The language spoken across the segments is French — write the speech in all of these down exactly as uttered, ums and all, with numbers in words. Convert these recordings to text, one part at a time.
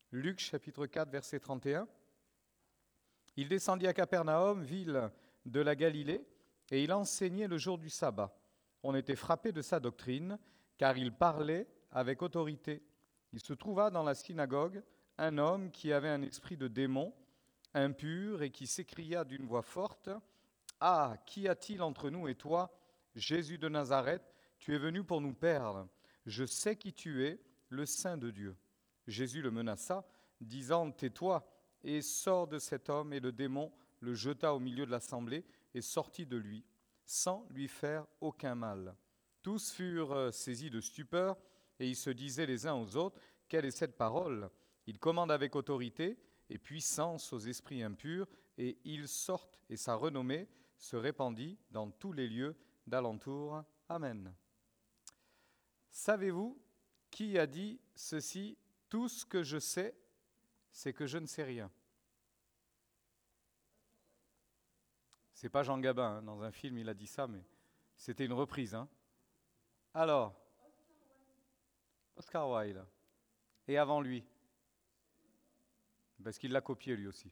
Luc chapitre quatre, verset trente et un. Il descendit à Capernaum, ville de la Galilée, et il enseignait le jour du sabbat. On était frappé de sa doctrine, car il parlait avec autorité. Il se trouva dans la synagogue un homme qui avait un esprit de démon, impur, et qui s'écria d'une voix forte, « Ah, qu'y a-t-il entre nous et toi, Jésus de Nazareth? Tu es venu pour nous perdre. Je sais qui tu es, le Saint de Dieu. » Jésus le menaça, disant, « Tais-toi et sors de cet homme. » Et le démon le jeta au milieu de l'assemblée et sortit de lui, sans lui faire aucun mal. Tous furent saisis de stupeur, et ils se disaient les uns aux autres, « Quelle est cette parole ?» Il commande avec autorité et puissance aux esprits impurs, et ils sortent, et sa renommée se répandit dans tous les lieux d'alentour. Amen. Savez-vous qui a dit ceci? Tout ce que je sais, c'est que je ne sais rien. C'est pas Jean Gabin, hein. Dans un film il a dit ça, mais c'était une reprise. Hein. Alors, Oscar Wilde. Et avant lui? Parce qu'il l'a copié lui aussi.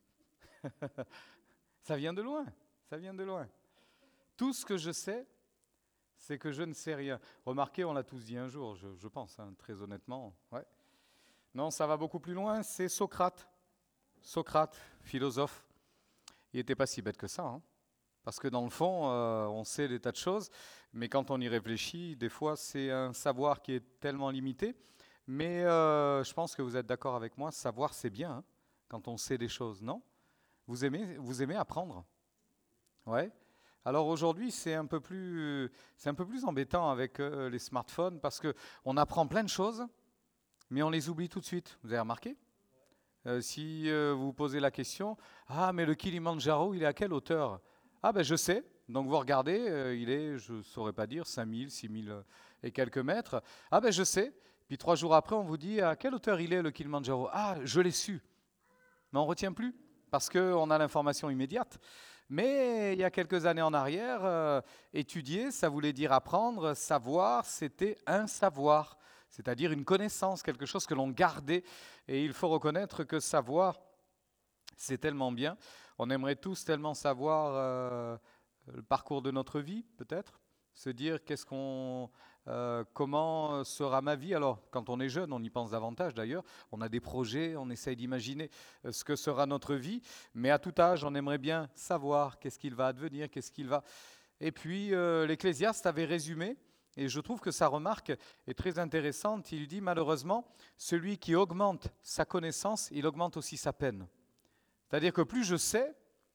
Ça vient de loin, ça vient de loin. Tout ce que je sais, c'est que je ne sais rien. Remarquez, on l'a tous dit un jour, je, je pense, hein, très honnêtement. Ouais. Non, ça va beaucoup plus loin, c'est Socrate. Socrate, philosophe. Il n'était pas si bête que ça, hein. Parce que dans le fond, euh, on sait des tas de choses, mais quand on y réfléchit, des fois, c'est un savoir qui est tellement limité. Mais euh, je pense que vous êtes d'accord avec moi, savoir, c'est bien, hein, quand on sait des choses, non? Vous aimez, vous aimez apprendre? Ouais. Alors aujourd'hui, c'est un peu plus, c'est un peu plus embêtant avec euh, les smartphones parce qu'on apprend plein de choses, mais on les oublie tout de suite. Vous avez remarqué? euh, Si euh, vous posez la question, « Ah, mais le Kilimandjaro, il est à quelle hauteur ?» Ah ben je sais, donc vous regardez, euh, il est, je ne saurais pas dire, cinq mille, six mille et quelques mètres. Ah ben je sais, puis trois jours après, on vous dit, à quelle hauteur il est le Kilimandjaro? Ah, je l'ai su. Mais on ne retient plus, parce qu'on a l'information immédiate. Mais il y a quelques années en arrière, euh, étudier, ça voulait dire apprendre, savoir, c'était un savoir, c'est-à-dire une connaissance, quelque chose que l'on gardait. Et il faut reconnaître que savoir, c'est tellement bien. On aimerait tous tellement savoir euh, le parcours de notre vie, peut-être, se dire qu'est-ce qu'on, euh, comment sera ma vie. Alors, quand on est jeune, on y pense davantage d'ailleurs. On a des projets, on essaye d'imaginer ce que sera notre vie. Mais à tout âge, on aimerait bien savoir qu'est-ce qu'il va advenir, qu'est-ce qu'il va. Et puis, euh, l'Ecclésiaste avait résumé. Et je trouve que sa remarque est très intéressante. Il dit malheureusement, celui qui augmente sa connaissance, il augmente aussi sa peine. C'est-à-dire que plus je sais,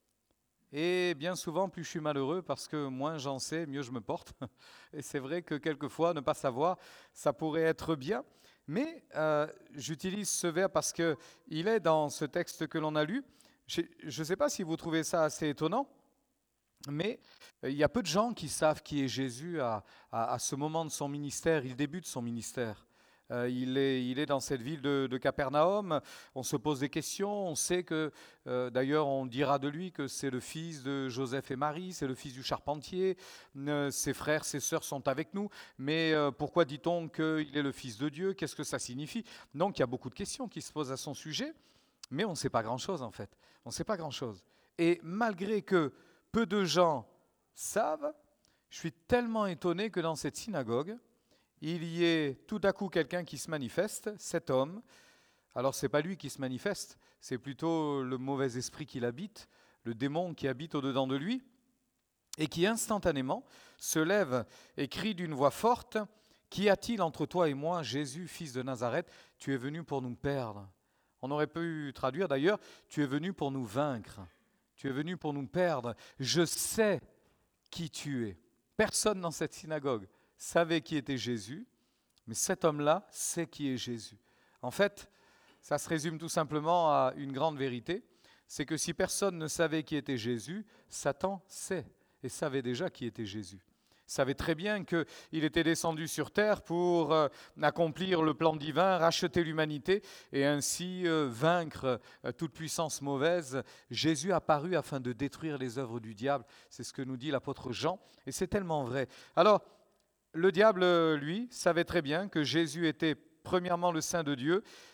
et bien souvent plus je suis malheureux parce que moins j'en sais, mieux je me porte. Et c'est vrai que quelquefois, ne pas savoir, ça pourrait être bien. Mais euh, j'utilise ce verbe parce qu'il est dans ce texte que l'on a lu. Je ne sais pas si vous trouvez ça assez étonnant, mais il y a peu de gens qui savent qui est Jésus à, à, à ce moment de son ministère. Il débute son ministère. Euh, il, est, il est dans cette ville de, de Capernaum, on se pose des questions, on sait que, euh, d'ailleurs on dira de lui que c'est le fils de Joseph et Marie, c'est le fils du charpentier, euh, ses frères, ses sœurs sont avec nous, mais euh, pourquoi dit-on qu'il est le fils de Dieu? Qu'est-ce que ça signifie? Donc il y a beaucoup de questions qui se posent à son sujet, mais on ne sait pas grand-chose en fait, on ne sait pas grand-chose. Et malgré que peu de gens savent, je suis tellement étonné que dans cette synagogue, il y ait tout à coup quelqu'un qui se manifeste, cet homme. Alors ce n'est pas lui qui se manifeste, c'est plutôt le mauvais esprit qui l'habite, le démon qui habite au-dedans de lui, et qui instantanément se lève et crie d'une voix forte, « Qu'y a-t-il entre toi et moi, Jésus, fils de Nazareth? Tu es venu pour nous perdre. » On aurait pu traduire d'ailleurs, « Tu es venu pour nous vaincre. Tu es venu pour nous perdre. Je sais qui tu es. » Personne dans cette synagogue savait qui était Jésus, mais cet homme-là sait qui est Jésus. En fait, ça se résume tout simplement à une grande vérité, c'est que si personne ne savait qui était Jésus, Satan sait et savait déjà qui était Jésus. Il savait très bien qu'il était descendu sur terre pour euh, accomplir le plan divin, racheter l'humanité et ainsi euh, vaincre euh, toute puissance mauvaise. Jésus apparut afin de détruire les œuvres du diable, c'est ce que nous dit l'apôtre Jean, et c'est tellement vrai. Alors, le diable, lui, savait très bien que Jésus était premièrement le Saint de Dieu,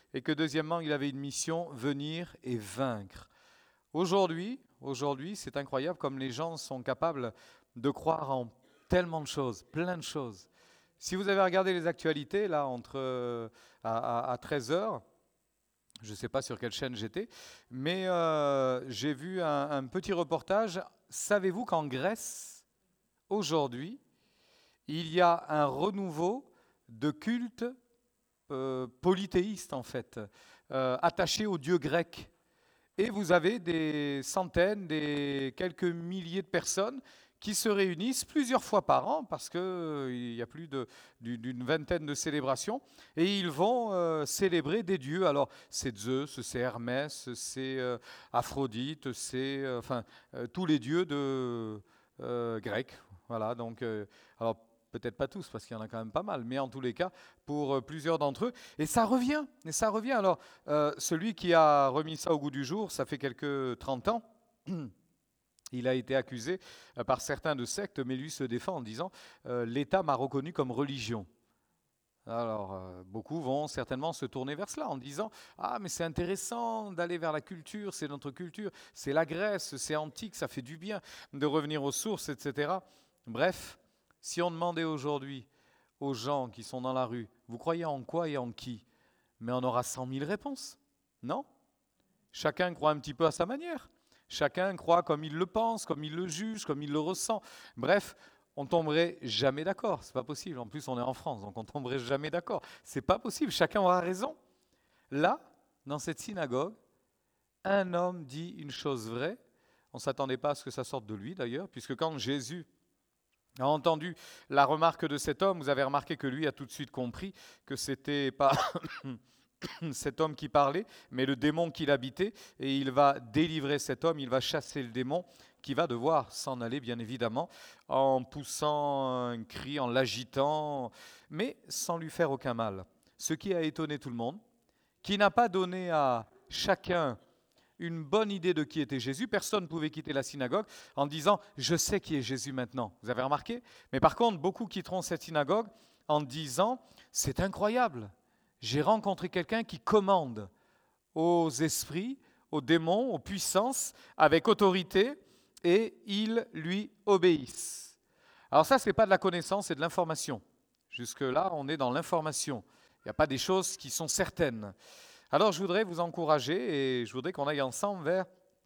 et que deuxièmement, il avait une mission, venir et vaincre. Aujourd'hui, aujourd'hui, c'est incroyable comme les gens sont capables de croire en tellement de choses, plein de choses. Si vous avez regardé les actualités, là, entre euh, à, à- à treize heures, je ne sais pas sur quelle chaîne j'étais, mais euh, j'ai vu un, un petit reportage. Savez-vous qu'en Grèce, aujourd'hui, il y a un renouveau de culte euh, polythéiste, en fait, euh, attaché au dieu grec. Et vous avez des centaines, des quelques milliers de personnes qui se réunissent plusieurs fois par an, parce qu'il y a plus de- du- d'une vingtaine de célébrations, et ils vont euh, célébrer des dieux. Alors, c'est Zeus, c'est Hermès, c'est euh, Aphrodite, c'est euh, enfin euh, tous les dieux de euh, grecs. Voilà, donc, euh, alors peut-être pas tous, parce qu'il y en a quand même pas mal, mais en tous les cas, pour euh, plusieurs d'entre eux. Et ça revient, et ça revient. Alors, euh, celui qui a remis ça au goût du jour, ça fait quelques trente ans. Il a été accusé euh, par certains de sectes, mais lui se défend en disant euh, l'État m'a reconnu comme religion. Alors, euh, beaucoup vont certainement se tourner vers cela en disant ah, mais c'est intéressant d'aller vers la culture, c'est notre culture, c'est la Grèce, c'est antique, ça fait du bien de revenir aux sources, et cetera. Bref, si on demandait aujourd'hui aux gens qui sont dans la rue, vous croyez en quoi et en qui? Mais on aura cent mille réponses, non? Chacun croit un petit peu à sa manière. Chacun croit comme il le pense, comme il le juge, comme il le ressent. Bref, on tomberait jamais d'accord. C'est pas possible. En plus, on est en France, donc on tomberait jamais d'accord. C'est pas possible. Chacun aura raison. Là, dans cette synagogue, un homme dit une chose vraie. On ne s'attendait pas à ce que ça sorte de lui, d'ailleurs, puisque quand Jésus a entendu la remarque de cet homme, vous avez remarqué que lui a tout de suite compris que c'était pas cet homme qui parlait, mais le démon qui l'habitait, et il va délivrer cet homme, il va chasser le démon, qui va devoir s'en aller, bien évidemment, en poussant un cri, en l'agitant, mais sans lui faire aucun mal. Ce qui a étonné tout le monde, qui n'a pas donné à chacun une bonne idée de qui était Jésus. Personne ne pouvait quitter la synagogue en disant « Je sais qui est Jésus maintenant ». Vous avez remarqué? Mais par contre, beaucoup quitteront cette synagogue en disant « C'est incroyable, j'ai rencontré quelqu'un qui commande aux esprits, aux démons, aux puissances, avec autorité, et ils lui obéissent ». Alors ça, ce n'est pas de la connaissance, c'est de l'information. Jusque-là, on est dans l'information. Il n'y a pas des choses qui sont certaines. Alors je voudrais vous encourager et je voudrais qu'on aille ensemble vers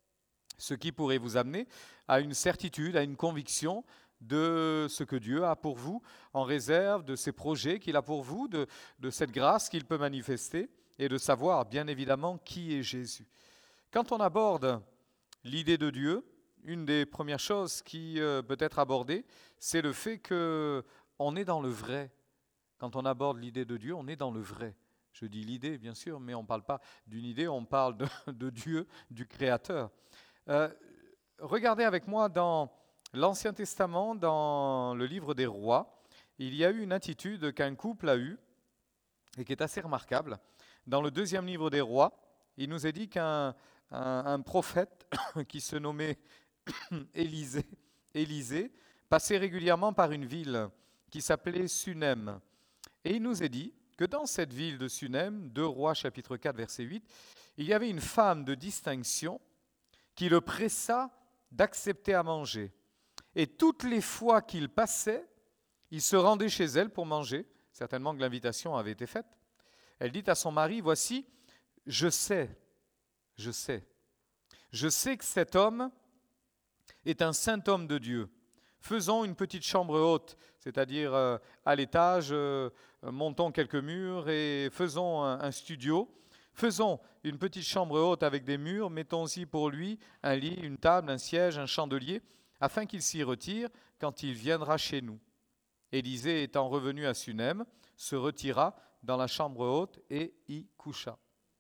ce qui pourrait vous amener à une certitude, à une conviction de ce que Dieu a pour vous en réserve, de ses projets qu'il a pour vous, de, de cette grâce qu'il peut manifester et de savoir bien évidemment qui est Jésus. Quand on aborde l'idée de Dieu, une des premières choses qui euh, peut être abordée, c'est le fait qu'on est dans le vrai. Quand on aborde l'idée de Dieu, on est dans le vrai. Je dis l'idée, bien sûr, mais on ne parle pas d'une idée, on parle de, de Dieu, du Créateur. Euh, regardez avec moi dans l'Ancien Testament, dans le livre des Rois, il y a eu une attitude qu'un couple a eue et qui est assez remarquable. Dans le deuxième livre des Rois, il nous est dit qu'un un, un prophète qui se nommait Élisée, Élisée passait régulièrement par une ville qui s'appelait Sunem. Et il nous est dit que dans cette ville de Sunem, deux Rois chapitre quatre verset huit, il y avait une femme de distinction qui le pressa d'accepter à manger. Et toutes les fois qu'il passait, il se rendait chez elle pour manger. Certainement que l'invitation avait été faite. Elle dit à son mari, voici, je sais, je sais, je sais que cet homme est un saint homme de Dieu. Faisons une petite chambre haute, c'est-à-dire euh, à l'étage, euh, montons quelques murs et faisons un, un studio. Faisons une petite chambre haute avec des murs, mettons-y pour lui un lit, une table, un siège, un chandelier, afin qu'il s'y retire quand il viendra chez nous. Élisée étant revenu à Sunem, se retira dans la chambre haute et y coucha.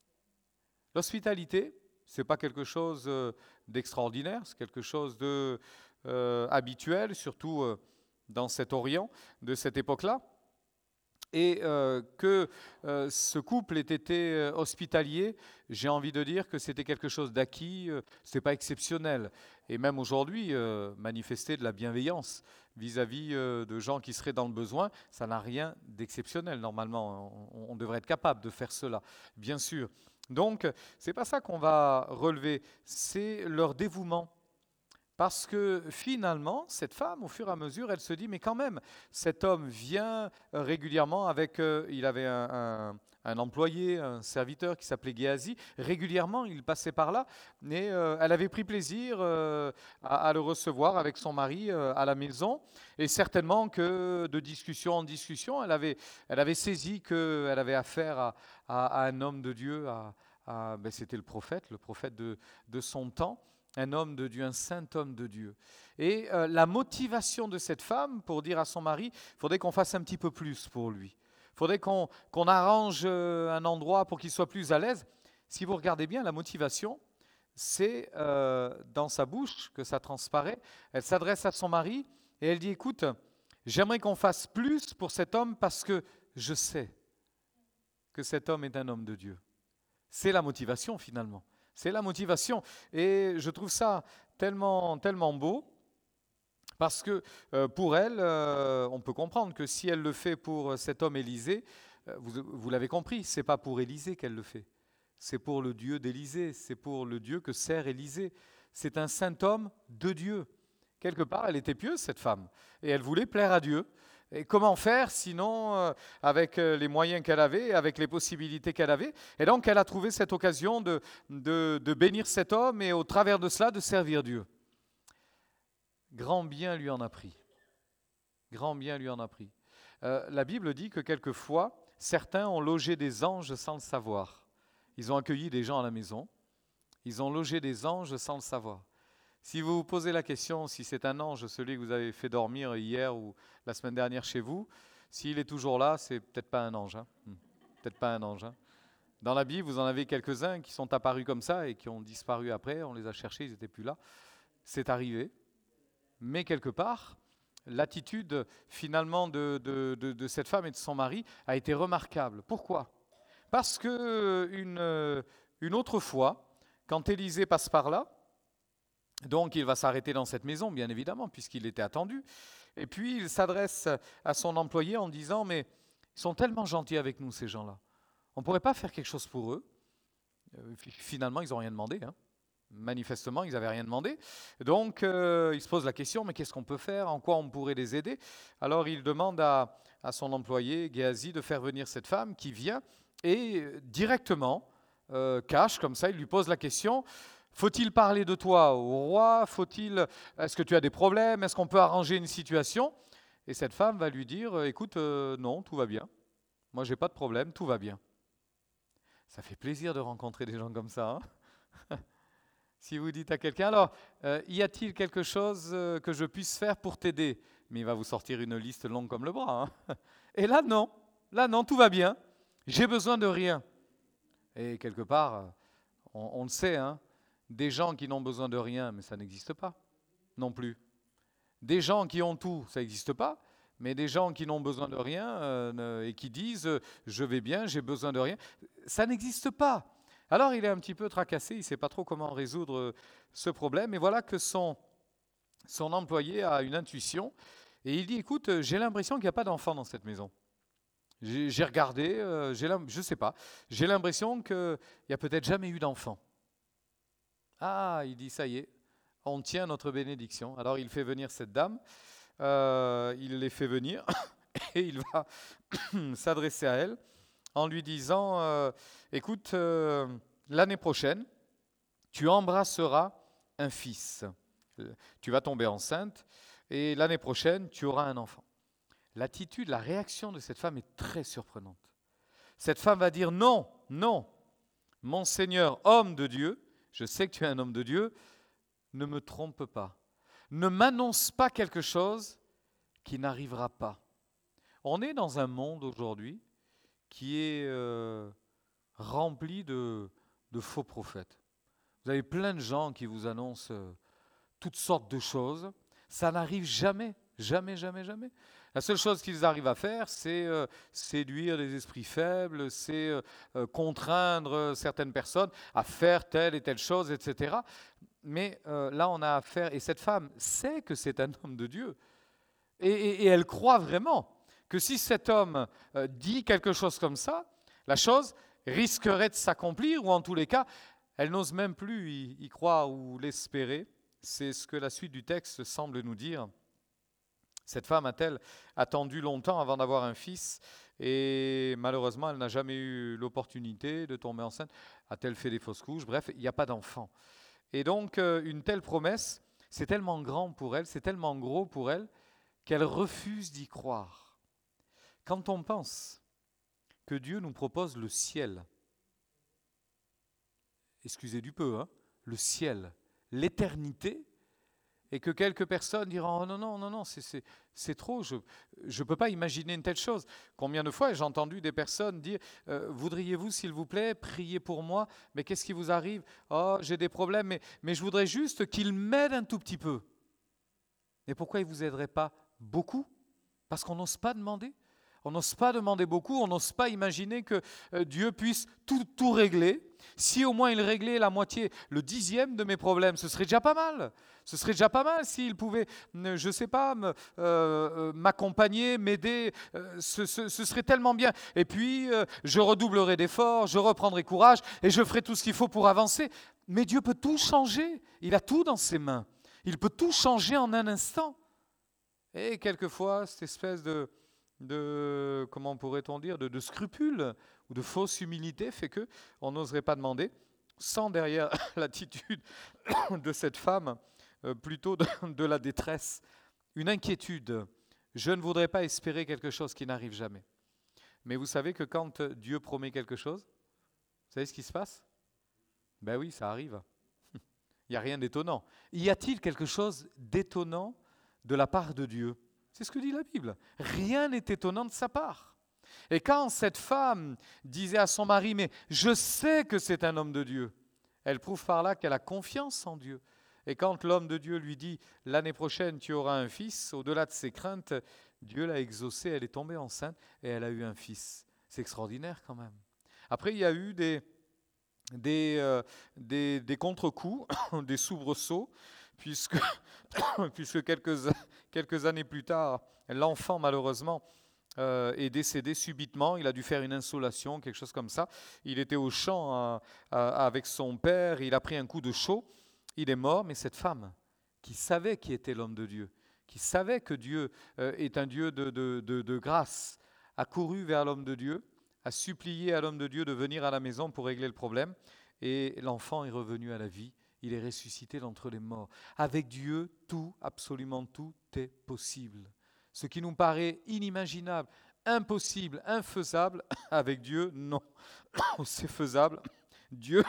L'hospitalité, ce n'est pas quelque chose euh, d'extraordinaire, c'est quelque chose de euh, habituel, surtout euh, dans cet Orient de cette époque-là. et euh, que euh, ce couple ait été euh, hospitalier, j'ai envie de dire que c'était quelque chose d'acquis, euh, ce n'est pas exceptionnel. Et même aujourd'hui, euh, manifester de la bienveillance vis-à-vis euh, de gens qui seraient dans le besoin, ça n'a rien d'exceptionnel. Normalement, on, on devrait être capable de faire cela, bien sûr. Donc, c'est pas ça qu'on va relever, c'est leur dévouement. Parce que finalement, cette femme, au fur et à mesure, elle se dit, mais quand même, cet homme vient euh, régulièrement avec, euh, il avait un, un- un employé, un serviteur qui s'appelait Géasi, régulièrement, il passait par là, et euh, elle avait pris plaisir euh, à, à le recevoir avec son mari euh, à la maison, et certainement que de discussion en discussion, elle avait, elle avait saisi qu'elle avait affaire à, à- à un homme de Dieu, à, à- ben, c'était le prophète, le prophète de de son temps, un homme de Dieu, un saint homme de Dieu. Et euh, la motivation de cette femme pour dire à son mari, il faudrait qu'on fasse un petit peu plus pour lui. Il faudrait qu'on qu'on arrange euh, un endroit pour qu'il soit plus à l'aise. Si vous regardez bien, la motivation, c'est euh, dans sa bouche que ça transparaît. Elle s'adresse à son mari et elle dit, écoute, j'aimerais qu'on fasse plus pour cet homme parce que je sais que cet homme est un homme de Dieu. C'est la motivation finalement. C'est la motivation. Et je trouve ça tellement, tellement beau parce que euh, pour elle, euh, on peut comprendre que si elle le fait pour cet homme Élisée, euh, vous, vous l'avez compris, c'est pas pour Élisée qu'elle le fait. C'est pour le Dieu d'Élisée, c'est pour le Dieu que sert Élisée. C'est un saint homme de Dieu. Quelque part, elle était pieuse, cette femme, et elle voulait plaire à Dieu. Et comment faire sinon euh, avec euh, les moyens qu'elle avait, avec les possibilités qu'elle avait. Et donc, elle a trouvé cette occasion de, de, de bénir cet homme et au travers de cela, de servir Dieu. Grand bien lui en a pris. Grand bien lui en a pris. Euh, la Bible dit que quelquefois, certains ont logé des anges sans le savoir. Ils ont accueilli des gens à la maison. Ils ont logé des anges sans le savoir. Si vous vous posez la question si c'est un ange, celui que vous avez fait dormir hier ou la semaine dernière chez vous, s'il est toujours là, c'est peut-être pas un ange. Hein. Hmm. Peut-être pas un ange. Hein. Dans la Bible, vous en avez quelques-uns qui sont apparus comme ça et qui ont disparu après. On les a cherchés, ils n'étaient plus là. C'est arrivé. Mais quelque part, l'attitude finalement de, de, de, de cette femme et de son mari a été remarquable. Pourquoi ? Parce que une, une autre fois, quand Élisée passe par là, donc il va s'arrêter dans cette maison, bien évidemment, puisqu'il était attendu. Et puis il s'adresse à son employé en disant, mais ils sont tellement gentils avec nous, ces gens-là. On ne pourrait pas faire quelque chose pour eux. Euh, Finalement, ils n'ont rien demandé. Hein. Manifestement, ils n'avaient rien demandé. Donc euh, il se pose la question, mais qu'est-ce qu'on peut faire? En quoi on pourrait les aider? Alors il demande à, à son employé, Géasi, de faire venir cette femme qui vient et directement, euh, cache comme ça, il lui pose la question. Faut-il parler de toi au roi? Faut-il, est-ce que tu as des problèmes? Est-ce qu'on peut arranger une situation? Et cette femme va lui dire, euh, écoute, euh, non, tout va bien. Moi, j'ai pas de problème, tout va bien. Ça fait plaisir de rencontrer des gens comme ça. Hein. Si vous dites à quelqu'un, alors, euh, y a-t-il quelque chose euh, que je puisse faire pour t'aider? Mais il va vous sortir une liste longue comme le bras. Hein. Et là, non. Là, non, tout va bien. J'ai besoin de rien. Et quelque part, on, on le sait, hein. Des gens qui n'ont besoin de rien, mais ça n'existe pas non plus. Des gens qui ont tout, ça n'existe pas, mais des gens qui n'ont besoin de rien euh, et qui disent euh, je vais bien, j'ai besoin de rien, ça n'existe pas. Alors il est un petit peu tracassé, il ne sait pas trop comment résoudre euh, ce problème, et voilà que son, son employé a une intuition, et il dit écoute, euh, j'ai l'impression qu'il n'y a pas d'enfant dans cette maison. J'ai j'ai regardé, euh, j'ai l'im- je ne sais pas, j'ai l'impression qu'il n'y a peut-être jamais eu d'enfant. Ah, il dit, ça y est, on tient notre bénédiction. Alors il fait venir cette dame, euh, il les fait venir et il va s'adresser à elle en lui disant, euh, écoute, euh, l'année prochaine, tu embrasseras un fils. Euh, Tu vas tomber enceinte et l'année prochaine, tu auras un enfant. L'attitude, la réaction de cette femme est très surprenante. Cette femme va dire, non, non, mon Seigneur, homme de Dieu, je sais que tu es un homme de Dieu, ne me trompe pas. Ne m'annonce pas quelque chose qui n'arrivera pas. On est dans un monde aujourd'hui qui est euh, rempli de, de faux prophètes. Vous avez plein de gens qui vous annoncent euh, toutes sortes de choses. Ça n'arrive jamais, jamais, jamais, jamais. La seule chose qu'ils arrivent à faire, c'est euh, séduire les esprits faibles, c'est euh, euh, contraindre euh, certaines personnes à faire telle et telle chose, et cetera. Mais euh, là, on a affaire, et cette femme sait que c'est un homme de Dieu, et, et- et elle croit vraiment que si cet homme euh, dit quelque chose comme ça, la chose risquerait de s'accomplir, ou en tous les cas, elle n'ose même plus y, y croire ou l'espérer. C'est ce que la suite du texte semble nous dire. Cette femme a-t-elle attendu longtemps avant d'avoir un fils et malheureusement, elle n'a jamais eu l'opportunité de tomber enceinte. A-t-elle fait des fausses couches? Bref, il n'y a pas d'enfant. Et donc, euh, une telle promesse, c'est tellement grand pour elle, c'est tellement gros pour elle, qu'elle refuse d'y croire. Quand on pense que Dieu nous propose le ciel, excusez du peu, hein, le ciel, l'éternité, et que quelques personnes diront « Oh non, non, non, non, c'est, c'est, c'est trop, je ne peux pas imaginer une telle chose. » Combien de fois j'ai entendu des personnes dire euh, « Voudriez-vous, s'il vous plaît, prier pour moi? Mais qu'est-ce qui vous arrive? Oh, j'ai des problèmes, mais, mais je voudrais juste qu'il m'aide un tout petit peu. » Et pourquoi il ne vous aiderait pas beaucoup? Parce qu'on n'ose pas demander. On n'ose pas demander beaucoup, on n'ose pas imaginer que euh, Dieu puisse tout, tout régler. Si au moins il réglait la moitié, le dixième de mes problèmes, ce serait déjà pas mal. Ce serait déjà pas mal s'il pouvait, euh, je ne sais pas, me, euh, euh, m'accompagner, m'aider. Euh, ce, ce, ce serait tellement bien. Et puis, euh, je redoublerai d'efforts, je reprendrai courage et je ferai tout ce qu'il faut pour avancer. Mais Dieu peut tout changer. Il a tout dans ses mains. Il peut tout changer en un instant. Et quelquefois, cette espèce de... de, comment pourrait-on dire, de, de scrupules ou de fausse humilité fait que on n'oserait pas demander, sans derrière l'attitude de cette femme, euh, plutôt de, de la détresse, une inquiétude. Je ne voudrais pas espérer quelque chose qui n'arrive jamais. Mais vous savez que quand Dieu promet quelque chose, vous savez ce qui se passe? Ben oui, ça arrive. Il n'y a rien d'étonnant. Y a-t-il quelque chose d'étonnant de la part de Dieu? C'est ce que dit la Bible. Rien n'est étonnant de sa part. Et quand cette femme disait à son mari, mais je sais que c'est un homme de Dieu, elle prouve par là qu'elle a confiance en Dieu. Et quand l'homme de Dieu lui dit, l'année prochaine tu auras un fils, au-delà de ses craintes, Dieu l'a exaucée, elle est tombée enceinte et elle a eu un fils. C'est extraordinaire quand même. Après, il y a eu des, des, euh, des, des contre-coups, des soubresauts, puisque, puisque quelques, quelques années plus tard, l'enfant malheureusement euh, est décédé subitement. Il a dû faire une insolation, quelque chose comme ça. Il était au champ euh, euh, avec son père, il a pris un coup de chaud, il est mort, mais cette femme qui savait qui était l'homme de Dieu, qui savait que Dieu euh, est un Dieu de, de, de, de grâce, a couru vers l'homme de Dieu, a supplié à l'homme de Dieu de venir à la maison pour régler le problème, et l'enfant est revenu à la vie. Il est ressuscité d'entre les morts. Avec Dieu, tout, absolument tout est possible. Ce qui nous paraît inimaginable, impossible, infaisable, avec Dieu, non. C'est faisable. Dieu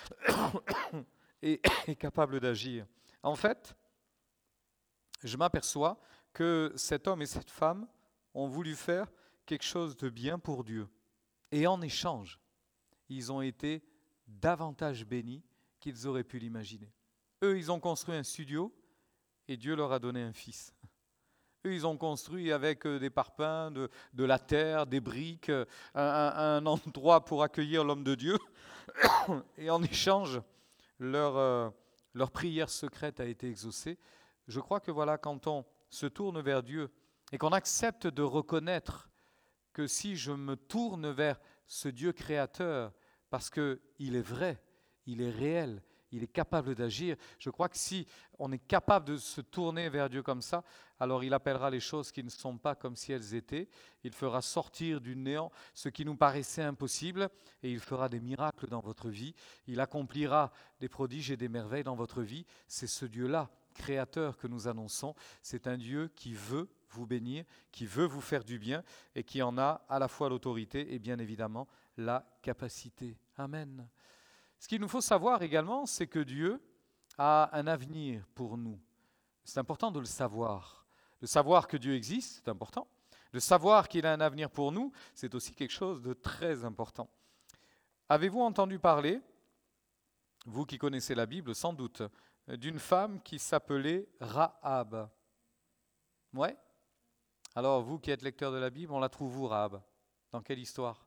est, est capable d'agir. En fait, je m'aperçois que cet homme et cette femme ont voulu faire quelque chose de bien pour Dieu. Et en échange, ils ont été davantage bénis qu'ils auraient pu l'imaginer. Eux, ils ont construit un studio et Dieu leur a donné un fils. Eux, ils ont construit avec des parpaings, de, de la terre, des briques, un, un, un endroit pour accueillir l'homme de Dieu. Et en échange, leur, euh, leur prière secrète a été exaucée. Je crois que voilà, quand on se tourne vers Dieu et qu'on accepte de reconnaître que si je me tourne vers ce Dieu créateur, parce qu'il est vrai, il est réel, il est capable d'agir. Je crois que si on est capable de se tourner vers Dieu comme ça, alors il appellera les choses qui ne sont pas comme si elles étaient. Il fera sortir du néant ce qui nous paraissait impossible et il fera des miracles dans votre vie. Il accomplira des prodiges et des merveilles dans votre vie. C'est ce Dieu-là, créateur, que nous annonçons. C'est un Dieu qui veut vous bénir, qui veut vous faire du bien et qui en a à la fois l'autorité et bien évidemment la capacité. Amen. Ce qu'il nous faut savoir également, c'est que Dieu a un avenir pour nous. C'est important de le savoir. De savoir que Dieu existe, c'est important. De savoir qu'il a un avenir pour nous, c'est aussi quelque chose de très important. Avez-vous entendu parler, vous qui connaissez la Bible sans doute, d'une femme qui s'appelait Rahab? Ouais. Alors, vous qui êtes lecteur de la Bible, on la trouve où, Rahab? Dans quelle histoire?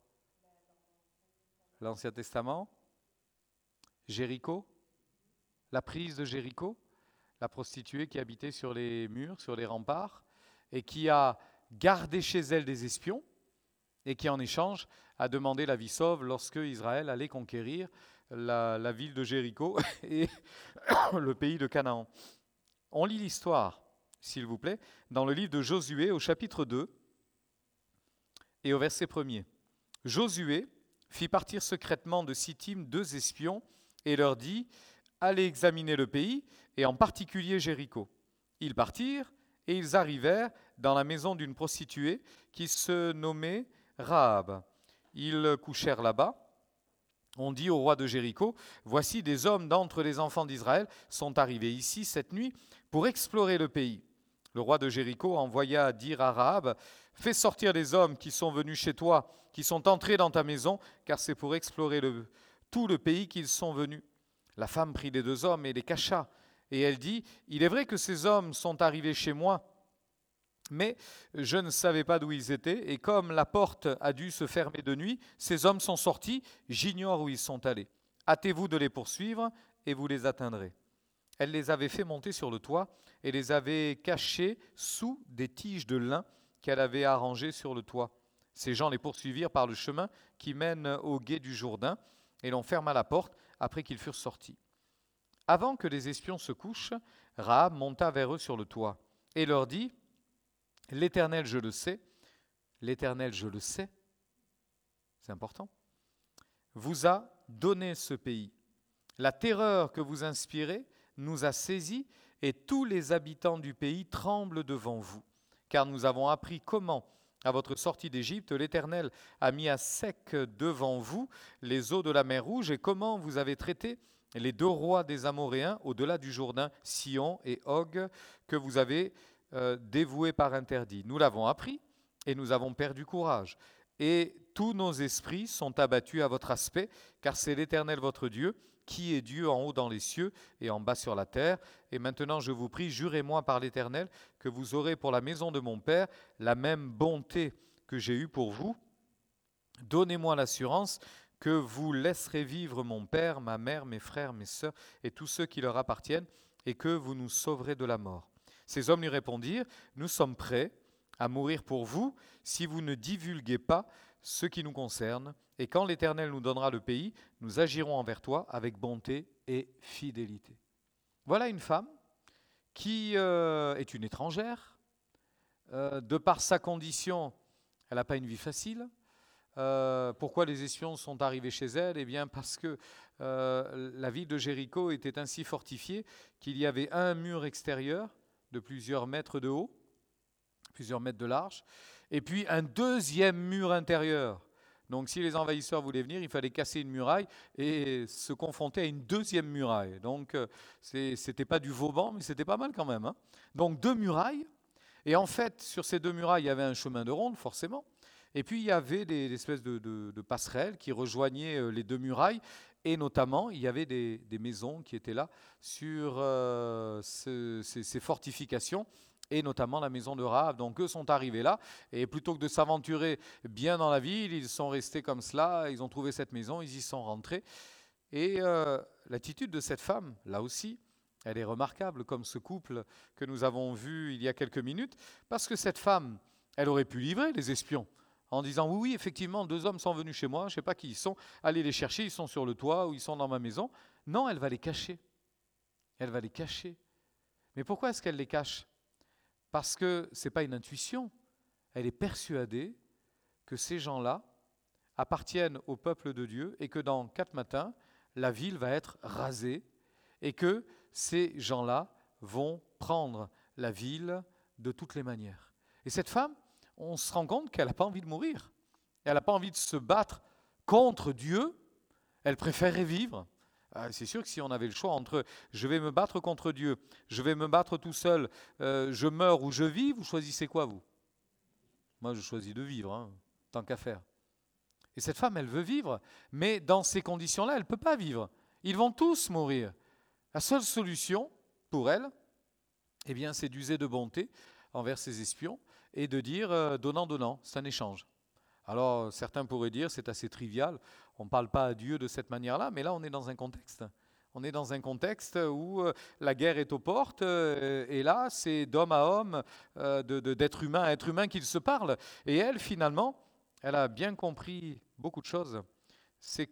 L'Ancien Testament? Jéricho? La prise de Jéricho? La prostituée qui habitait sur les murs, sur les remparts, et qui a gardé chez elle des espions, et qui en échange a demandé la vie sauve lorsque Israël allait conquérir la, la ville de Jéricho et le pays de Canaan. On lit l'histoire, s'il vous plaît, dans le livre de Josué au chapitre deux et au verset premier. Josué fit partir secrètement de Sittim deux espions et leur dit « Allez examiner le pays, et en particulier Jéricho. » Ils partirent et ils arrivèrent dans la maison d'une prostituée qui se nommait Rahab. Ils couchèrent là-bas. On dit au roi de Jéricho, « Voici des hommes d'entre les enfants d'Israël sont arrivés ici cette nuit pour explorer le pays. » Le roi de Jéricho envoya dire à Rahab, « Fais sortir les hommes qui sont venus chez toi, qui sont entrés dans ta maison, car c'est pour explorer le, tout le pays qu'ils sont venus. » La femme prit les deux hommes et les cacha. Et elle dit, « Il est vrai que ces hommes sont arrivés chez moi, mais je ne savais pas d'où ils étaient, et comme la porte a dû se fermer de nuit, ces hommes sont sortis, j'ignore où ils sont allés. Hâtez-vous de les poursuivre, et vous les atteindrez. » Elle les avait fait monter sur le toit, et les avait cachés sous des tiges de lin qu'elle avait arrangées sur le toit. Ces gens les poursuivirent par le chemin qui mène au gué du Jourdain, et l'on ferma la porte après qu'ils furent sortis. Avant que les espions se couchent, Rahab monta vers eux sur le toit, et leur dit, « L'Éternel, je le sais, l'Éternel, je le sais, c'est important, vous a donné ce pays. La terreur que vous inspirez nous a saisis, et tous les habitants du pays tremblent devant vous, car nous avons appris comment, à votre sortie d'Égypte, l'Éternel a mis à sec devant vous les eaux de la mer Rouge, et comment vous avez traité les deux rois des Amoréens au-delà du Jourdain, Sihon et Og, que vous avez euh, dévoués par interdit. Nous l'avons appris, et nous avons perdu courage. Et tous nos esprits sont abattus à votre aspect, car c'est l'Éternel votre Dieu, qui est Dieu en haut dans les cieux et en bas sur la terre. Et maintenant, je vous prie, jurez-moi par l'Éternel que vous aurez pour la maison de mon Père la même bonté que j'ai eue pour vous. Donnez-moi l'assurance que vous laisserez vivre mon père, ma mère, mes frères, mes sœurs et tous ceux qui leur appartiennent, et que vous nous sauverez de la mort. » Ces hommes lui répondirent, « Nous sommes prêts à mourir pour vous si vous ne divulguez pas ce qui nous concerne, et quand l'Éternel nous donnera le pays, nous agirons envers toi avec bonté et fidélité. » Voilà une femme qui euh, est une étrangère. Euh, de par sa condition, elle n'a pas une vie facile. Euh, pourquoi les espions sont arrivés chez elle? Eh bien parce que euh, la ville de Jéricho était ainsi fortifiée qu'il y avait un mur extérieur de plusieurs mètres de haut, plusieurs mètres de large, et puis un deuxième mur intérieur. Donc si les envahisseurs voulaient venir, il fallait casser une muraille et se confronter à une deuxième muraille. Donc euh, c'est, c'était pas du Vauban, mais c'était pas mal quand même, hein. Donc deux murailles, et en fait sur ces deux murailles, il y avait un chemin de ronde forcément, et puis il y avait des, des espèces de, de, de passerelles qui rejoignaient euh, les deux murailles, et notamment il y avait des, des maisons qui étaient là sur euh, ce, ces, ces fortifications, et notamment la maison de Rahab. Donc eux sont arrivés là, et plutôt que de s'aventurer bien dans la ville, ils sont restés comme cela, ils ont trouvé cette maison, ils y sont rentrés. Et euh, l'attitude de cette femme, là aussi, elle est remarquable, comme ce couple que nous avons vu il y a quelques minutes, parce que cette femme, elle aurait pu livrer les espions, en disant, oui, oui, effectivement, deux hommes sont venus chez moi, je ne sais pas qui ils sont, allez les chercher, ils sont sur le toit ou ils sont dans ma maison. Non, elle va les cacher. Elle va les cacher. Mais pourquoi est-ce qu'elle les cache ? Parce que ce n'est pas une intuition, elle est persuadée que ces gens-là appartiennent au peuple de Dieu et que dans quatre matins, la ville va être rasée et que ces gens-là vont prendre la ville de toutes les manières. Et cette femme, on se rend compte qu'elle n'a pas envie de mourir, elle n'a pas envie de se battre contre Dieu, elle préférerait vivre. C'est sûr que si on avait le choix entre je vais me battre contre Dieu, je vais me battre tout seul, euh, je meurs ou je vis, vous choisissez quoi vous? Moi je choisis de vivre, hein, tant qu'à faire. Et cette femme, elle veut vivre, mais dans ces conditions-là, elle ne peut pas vivre. Ils vont tous mourir. La seule solution pour elle, eh bien, c'est d'user de bonté envers ses espions et de dire euh, donnant-donnant, c'est un échange. Alors certains pourraient dire c'est assez trivial, on ne parle pas à Dieu de cette manière-là, mais là on est dans un contexte. On est dans un contexte où euh, la guerre est aux portes, euh, et là c'est d'homme à homme, euh, de, de, d'être humain à être humain qu'ils se parlent. Et elle finalement, elle a bien compris beaucoup de choses. C'est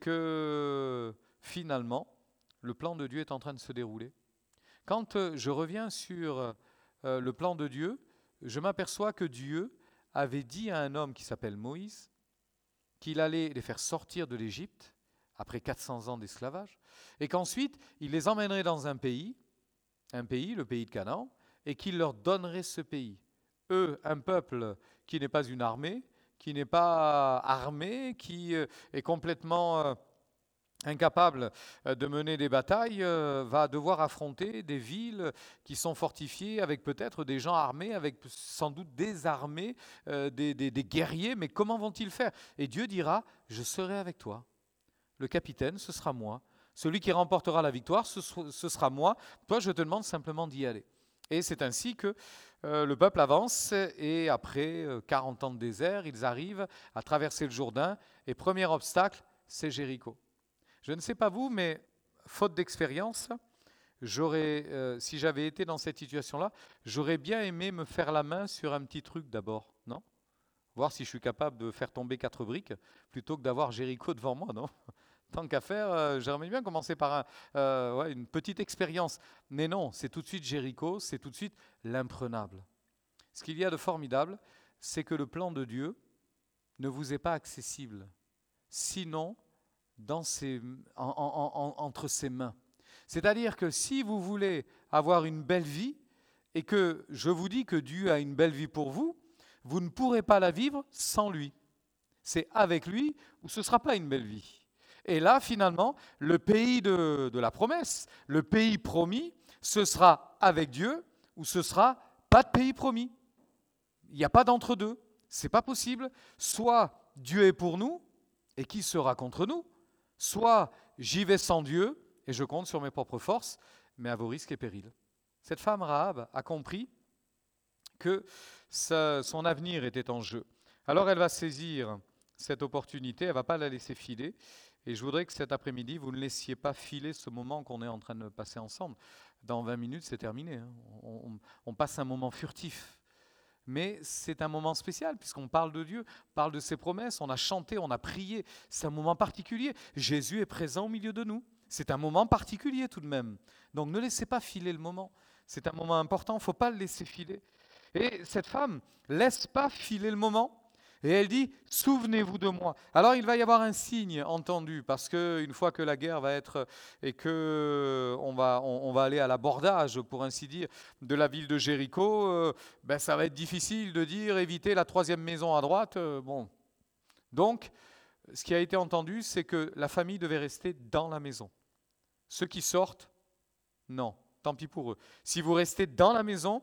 que finalement, le plan de Dieu est en train de se dérouler. Quand euh, je reviens sur euh, le plan de Dieu, je m'aperçois que Dieu avait dit à un homme qui s'appelle Moïse qu'il allait les faire sortir de l'Égypte après quatre cents ans d'esclavage, et qu'ensuite il les emmènerait dans un pays, un pays, le pays de Canaan, et qu'il leur donnerait ce pays. Eux, un peuple qui n'est pas une armée, qui n'est pas armé, qui euh, est complètement euh, incapable euh, de mener des batailles, euh, va devoir affronter des villes qui sont fortifiées avec peut-être des gens armés, avec sans doute des armées, euh, des, des, des guerriers, mais comment vont-ils faire? Et Dieu dira, je serai avec toi. Le capitaine, ce sera moi. Celui qui remportera la victoire, ce, ce sera moi. Toi, je te demande simplement d'y aller. Et c'est ainsi que euh, le peuple avance, et après euh, quarante ans de désert, ils arrivent à traverser le Jourdain, et premier obstacle, c'est Jéricho. Je ne sais pas vous, mais faute d'expérience, j'aurais, euh, si j'avais été dans cette situation-là, j'aurais bien aimé me faire la main sur un petit truc d'abord, non? Voir si je suis capable de faire tomber quatre briques, plutôt que d'avoir Jéricho devant moi, non? Tant qu'à faire, euh, j'aimerais bien commencer par un, euh, ouais, une petite expérience. Mais non, c'est tout de suite Jéricho, c'est tout de suite l'imprenable. Ce qu'il y a de formidable, c'est que le plan de Dieu ne vous est pas accessible, sinon dans ses, en, en, en, entre ses mains. C'est-à-dire que si vous voulez avoir une belle vie, et que je vous dis que Dieu a une belle vie pour vous, vous ne pourrez pas la vivre sans lui. C'est avec lui ou ce ne sera pas une belle vie. Et là, finalement, le pays de, de la promesse, le pays promis, ce sera avec Dieu ou ce sera pas de pays promis. Il n'y a pas d'entre-deux. Ce n'est pas possible. Soit Dieu est pour nous, et qui sera contre nous? Soit j'y vais sans Dieu, et je compte sur mes propres forces, mais à vos risques et périls. Cette femme Rahab a compris que sa, son avenir était en jeu. Alors elle va saisir cette opportunité, elle ne va pas la laisser filer. Et je voudrais que cet après-midi, vous ne laissiez pas filer ce moment qu'on est en train de passer ensemble. Dans vingt minutes, c'est terminé. Hein. On, on passe un moment furtif. Mais c'est un moment spécial, puisqu'on parle de Dieu, on parle de ses promesses, on a chanté, on a prié. C'est un moment particulier. Jésus est présent au milieu de nous. C'est un moment particulier tout de même. Donc ne laissez pas filer le moment. C'est un moment important, il ne faut pas le laisser filer. Et cette femme ne laisse pas filer le moment. Et elle dit, souvenez-vous de moi. Alors il va y avoir un signe entendu, parce qu'une fois que la guerre va être, et qu'on va, on, on va aller à l'abordage, pour ainsi dire, de la ville de Jéricho, euh, ben ça va être difficile de dire, évitez la troisième maison à droite. Euh, bon. Donc, ce qui a été entendu, c'est que la famille devait rester dans la maison. Ceux qui sortent, non, tant pis pour eux. Si vous restez dans la maison,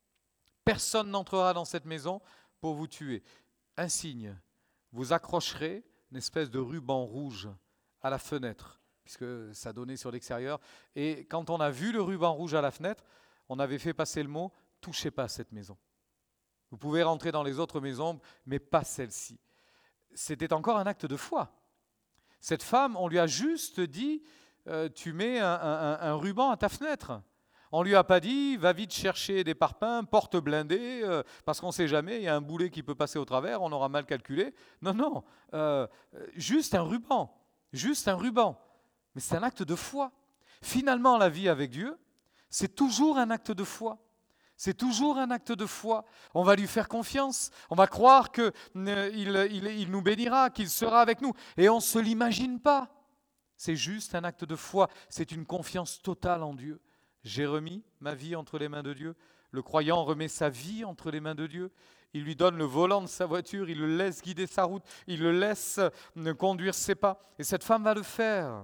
personne n'entrera dans cette maison pour vous tuer. Un signe, vous accrocherez une espèce de ruban rouge à la fenêtre, puisque ça donnait sur l'extérieur. Et quand on a vu le ruban rouge à la fenêtre, on avait fait passer le mot « touchez pas à cette maison ». Vous pouvez rentrer dans les autres maisons, mais pas celle-ci. C'était encore un acte de foi. Cette femme, on lui a juste dit euh, « tu mets un, un, un ruban à ta fenêtre ». On ne lui a pas dit, va vite chercher des parpaings, porte blindée, euh, parce qu'on ne sait jamais, il y a un boulet qui peut passer au travers, on aura mal calculé. Non, non, euh, juste un ruban, juste un ruban. Mais c'est un acte de foi. Finalement, la vie avec Dieu, c'est toujours un acte de foi. C'est toujours un acte de foi. On va lui faire confiance, on va croire qu'il euh, il, il nous bénira, qu'il sera avec nous. Et on ne se l'imagine pas. C'est juste un acte de foi, c'est une confiance totale en Dieu. J'ai remis ma vie entre les mains de Dieu. Le croyant remet sa vie entre les mains de Dieu. Il lui donne le volant de sa voiture, il le laisse guider sa route, il le laisse conduire ses pas. Et cette femme va le faire.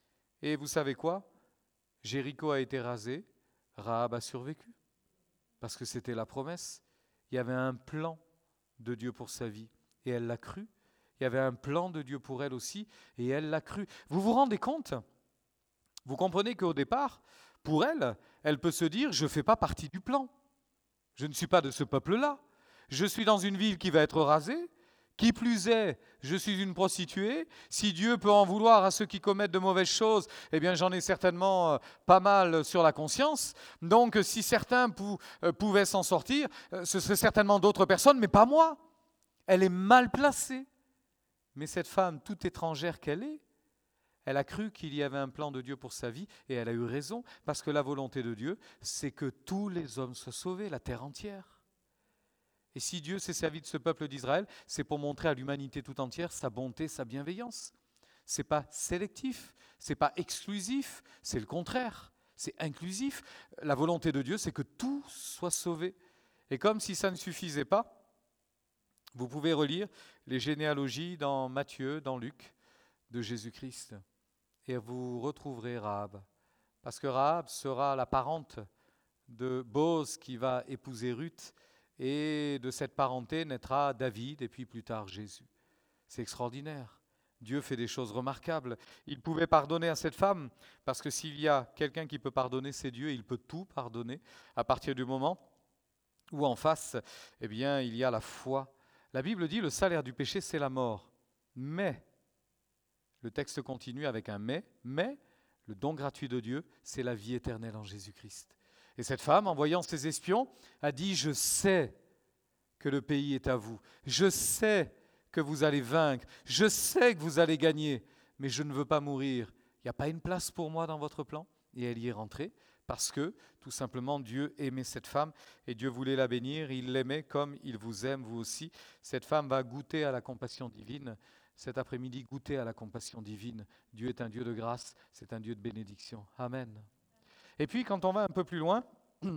Et vous savez quoi? Jéricho a été rasé, Rahab a survécu. Parce que c'était la promesse. Il y avait un plan de Dieu pour sa vie. Et elle l'a cru. Il y avait un plan de Dieu pour elle aussi. Et elle l'a cru. Vous vous rendez compte? Vous comprenez qu'au départ, pour elle, elle peut se dire, je ne fais pas partie du plan. Je ne suis pas de ce peuple-là. Je suis dans une ville qui va être rasée. Qui plus est, je suis une prostituée. Si Dieu peut en vouloir à ceux qui commettent de mauvaises choses, eh bien j'en ai certainement euh, pas mal sur la conscience. Donc si certains pou- euh, pouvaient s'en sortir, euh, ce seraient certainement d'autres personnes, mais pas moi. Elle est mal placée. Mais cette femme, toute étrangère qu'elle est, elle a cru qu'il y avait un plan de Dieu pour sa vie, et elle a eu raison, parce que la volonté de Dieu, c'est que tous les hommes soient sauvés, la terre entière. Et si Dieu s'est servi de ce peuple d'Israël, c'est pour montrer à l'humanité tout entière sa bonté, sa bienveillance. Ce n'est pas sélectif, ce n'est pas exclusif, c'est le contraire, c'est inclusif. La volonté de Dieu, c'est que tout soit sauvé. Et comme si ça ne suffisait pas, vous pouvez relire les généalogies dans Matthieu, dans Luc, de Jésus-Christ. Et vous retrouverez Rahab. Parce que Rahab sera la parente de Boz qui va épouser Ruth. Et de cette parenté naîtra David et puis plus tard Jésus. C'est extraordinaire. Dieu fait des choses remarquables. Il pouvait pardonner à cette femme, parce que s'il y a quelqu'un qui peut pardonner, c'est Dieu. Il peut tout pardonner à partir du moment où en face, eh bien, il y a la foi. La Bible dit le salaire du péché, c'est la mort. Mais, le texte continue avec un mais, mais le don gratuit de Dieu, c'est la vie éternelle en Jésus-Christ. Et cette femme, en voyant ses espions, a dit « Je sais que le pays est à vous. Je sais que vous allez vaincre. Je sais que vous allez gagner. Mais je ne veux pas mourir. Il n'y a pas une place pour moi dans votre plan ?» Et elle y est rentrée parce que, tout simplement, Dieu aimait cette femme et Dieu voulait la bénir. Il l'aimait comme il vous aime, vous aussi. Cette femme va goûter à la compassion divine. Cet après-midi, goûter à la compassion divine. Dieu est un Dieu de grâce. C'est un Dieu de bénédiction. Amen. Et puis, quand on va un peu plus loin,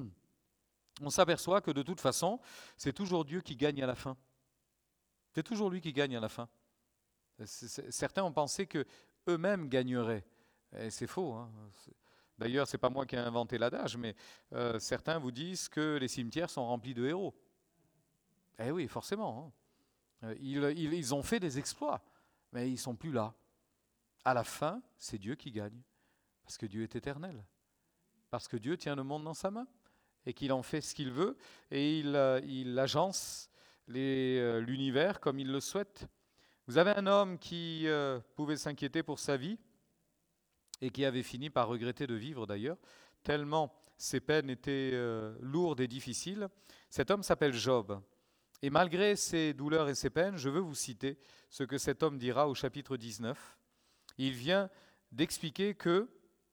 on s'aperçoit que de toute façon, c'est toujours Dieu qui gagne à la fin. C'est toujours lui qui gagne à la fin. C'est, c'est, certains ont pensé qu'eux-mêmes gagneraient. Et c'est faux. Hein. C'est, d'ailleurs, ce n'est pas moi qui ai inventé l'adage, mais euh, certains vous disent que les cimetières sont remplis de héros. Eh oui, forcément. Hein. Ils, ils, ils ont fait des exploits, mais ils ne sont plus là. À la fin, c'est Dieu qui gagne, parce que Dieu est éternel. Parce que Dieu tient le monde dans sa main et qu'il en fait ce qu'il veut et il, euh, il agence les, euh, l'univers comme il le souhaite. Vous avez un homme qui euh, pouvait s'inquiéter pour sa vie et qui avait fini par regretter de vivre d'ailleurs, tellement ses peines étaient euh, lourdes et difficiles. Cet homme s'appelle Job. Et malgré ses douleurs et ses peines, je veux vous citer ce que cet homme dira au chapitre dix-neuf. Il vient d'expliquer que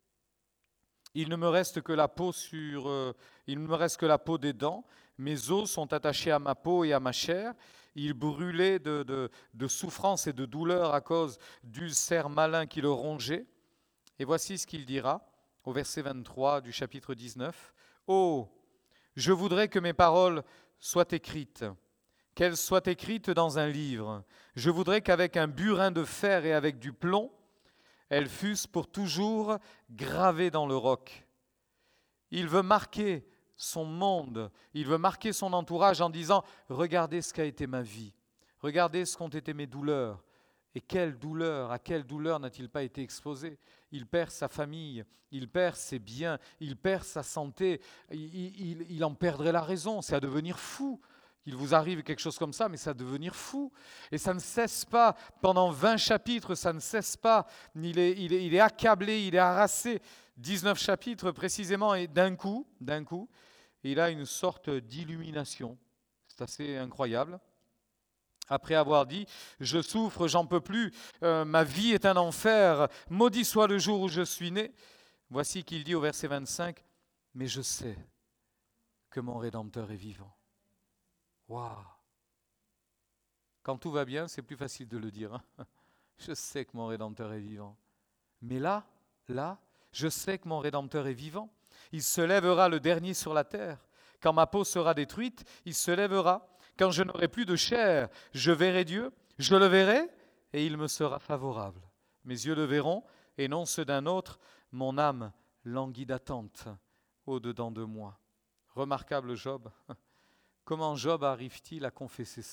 Il ne me reste que la peau sur, euh, il ne me reste que la peau des dents. Mes os sont attachés à ma peau et à ma chair. Il brûlait de, de, de souffrance et de douleur à cause d'ulcères malins qui le rongeaient. Et voici ce qu'il dira au verset vingt-trois du chapitre dix-neuf. « Oh, je voudrais que mes paroles soient écrites, qu'elles soient écrites dans un livre. Je voudrais qu'avec un burin de fer et avec du plomb, elles fussent pour toujours gravées dans le roc. » Il veut marquer son monde, il veut marquer son entourage en disant « Regardez ce qu'a été ma vie, regardez ce qu'ont été mes douleurs. » Et quelle douleur, à quelle douleur n'a-t-il pas été exposé ? Il perd sa famille, il perd ses biens, il perd sa santé, il, il, il en perdrait la raison, c'est à devenir fou. Il vous arrive quelque chose comme ça, mais ça va devenir fou. Et ça ne cesse pas. Pendant vingt chapitres, ça ne cesse pas. Il est, il est, il est accablé, il est harassé. dix-neuf chapitres précisément, et d'un coup, d'un coup, il a une sorte d'illumination. C'est assez incroyable. Après avoir dit « Je souffre, j'en peux plus, euh, ma vie est un enfer, maudit soit le jour où je suis né », voici qu'il dit au verset vingt-cinq « Mais je sais que mon Rédempteur est vivant. » Waouh! Quand tout va bien, c'est plus facile de le dire. Hein. Je sais que mon Rédempteur est vivant. Mais là, là, je sais que mon Rédempteur est vivant. Il se lèvera le dernier sur la terre. Quand ma peau sera détruite, il se lèvera. Quand je n'aurai plus de chair, je verrai Dieu. Je le verrai et il me sera favorable. Mes yeux le verront et non ceux d'un autre. Mon âme languit d'attente au-dedans de moi. Remarquable Job. Comment Job arrive-t-il à confesser cela ?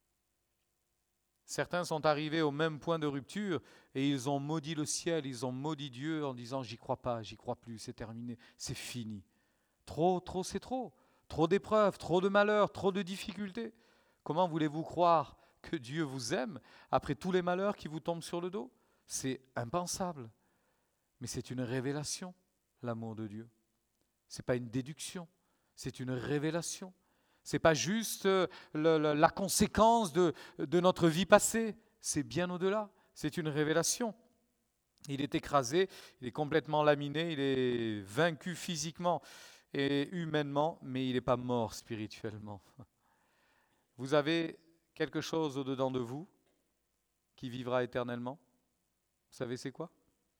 Certains sont arrivés au même point de rupture et ils ont maudit le ciel, ils ont maudit Dieu en disant « j'y crois pas, j'y crois plus, c'est terminé, c'est fini ». Trop, trop, c'est trop. trop d'épreuves, trop de malheurs, trop de difficultés. Comment voulez-vous croire que Dieu vous aime après tous les malheurs qui vous tombent sur le dos? C'est impensable. Mais c'est une révélation, l'amour de Dieu. Ce n'est pas une déduction, c'est une révélation. Ce n'est pas juste euh, le- le- la conséquence de, de notre vie passée, c'est bien au-delà, c'est une révélation. Il est écrasé, il est complètement laminé, il est vaincu physiquement et humainement, mais il n'est pas mort spirituellement. Vous avez quelque chose au-dedans de vous qui vivra éternellement. Vous savez c'est quoi?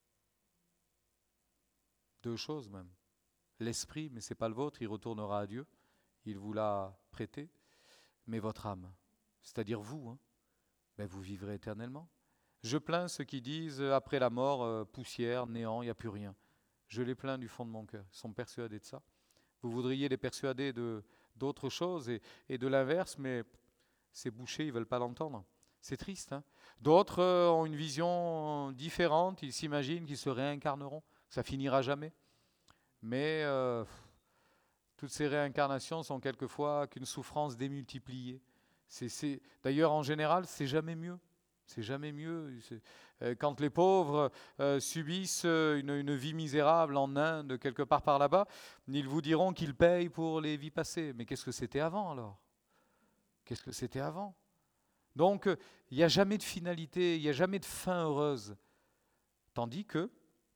Deux choses même. L'esprit, mais ce n'est pas le vôtre, il retournera à Dieu, il vous l'a prêté, mais votre âme, c'est-à-dire vous, hein, ben vous vivrez éternellement. Je plains ceux qui disent euh, après la mort, euh, poussière, néant, il n'y a plus rien. Je les plains du fond de mon cœur, ils sont persuadés de ça. Vous voudriez les persuader de, d'autres choses et, et de l'inverse, mais c'est bouché, ils ne veulent pas l'entendre. C'est triste. Hein. D'autres euh, ont une vision différente, ils s'imaginent qu'ils se réincarneront, ça finira jamais. Mais euh, toutes ces réincarnations sont quelquefois qu'une souffrance démultipliée. C'est, c'est, d'ailleurs, en général, c'est jamais mieux. C'est jamais mieux. C'est, euh, quand les pauvres euh, subissent une, une vie misérable en Inde, quelque part par là-bas, ils vous diront qu'ils payent pour les vies passées. Mais qu'est-ce que c'était avant alors? Qu'est-ce que c'était avant? Donc, il euh, n'y a jamais de finalité, il n'y a jamais de fin heureuse. Tandis que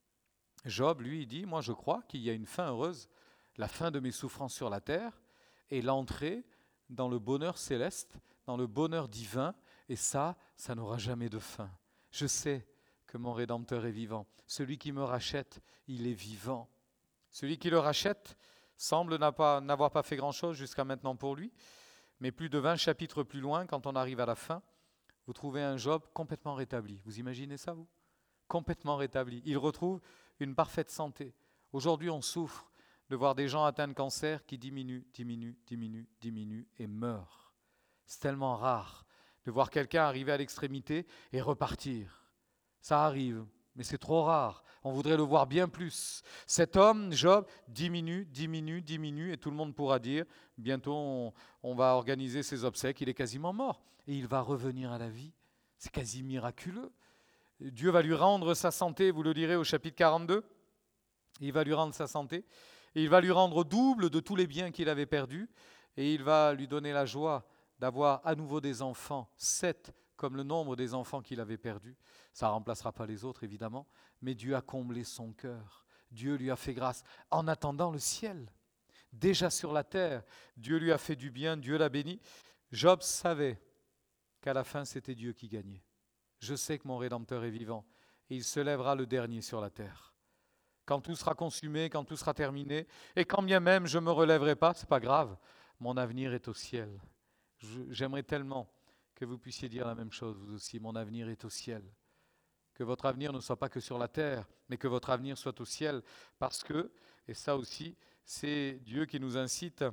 Job, lui, il dit, moi je crois qu'il y a une fin heureuse, la fin de mes souffrances sur la terre et l'entrée dans le bonheur céleste, dans le bonheur divin, et ça, ça n'aura jamais de fin. Je sais que mon Rédempteur est vivant. Celui qui me rachète, il est vivant. Celui qui le rachète semble n'a pas, n'avoir pas fait grand-chose jusqu'à maintenant pour lui, mais plus de vingt chapitres plus loin, quand on arrive à la fin, vous trouvez un Job complètement rétabli. Vous imaginez ça, vous? Complètement rétabli. Il retrouve une parfaite santé. Aujourd'hui, on souffre de voir des gens atteints de cancer qui diminuent, diminuent, diminuent, diminuent et meurent. C'est tellement rare de voir quelqu'un arriver à l'extrémité et repartir. Ça arrive, mais c'est trop rare. On voudrait le voir bien plus. Cet homme, Job, diminue, diminue, diminue, et tout le monde pourra dire, bientôt on, on va organiser ses obsèques, il est quasiment mort. Et il va revenir à la vie. C'est quasi miraculeux. Dieu va lui rendre sa santé, vous le lirez au chapitre quarante-deux. Il va lui rendre sa santé. Et il va lui rendre double de tous les biens qu'il avait perdus. Et il va lui donner la joie d'avoir à nouveau des enfants, sept comme le nombre des enfants qu'il avait perdus. Ça ne remplacera pas les autres, évidemment. Mais Dieu a comblé son cœur. Dieu lui a fait grâce en attendant le ciel. Déjà sur la terre, Dieu lui a fait du bien, Dieu l'a béni. Job savait qu'à la fin, c'était Dieu qui gagnait. Je sais que mon Rédempteur est vivant et il se lèvera le dernier sur la terre. Quand tout sera consumé, quand tout sera terminé, et quand bien même je ne me relèverai pas, ce n'est pas grave, mon avenir est au ciel. Je, j'aimerais tellement que vous puissiez dire la même chose, vous aussi, mon avenir est au ciel. Que votre avenir ne soit pas que sur la terre, mais que votre avenir soit au ciel, parce que, et ça aussi, c'est Dieu qui nous incite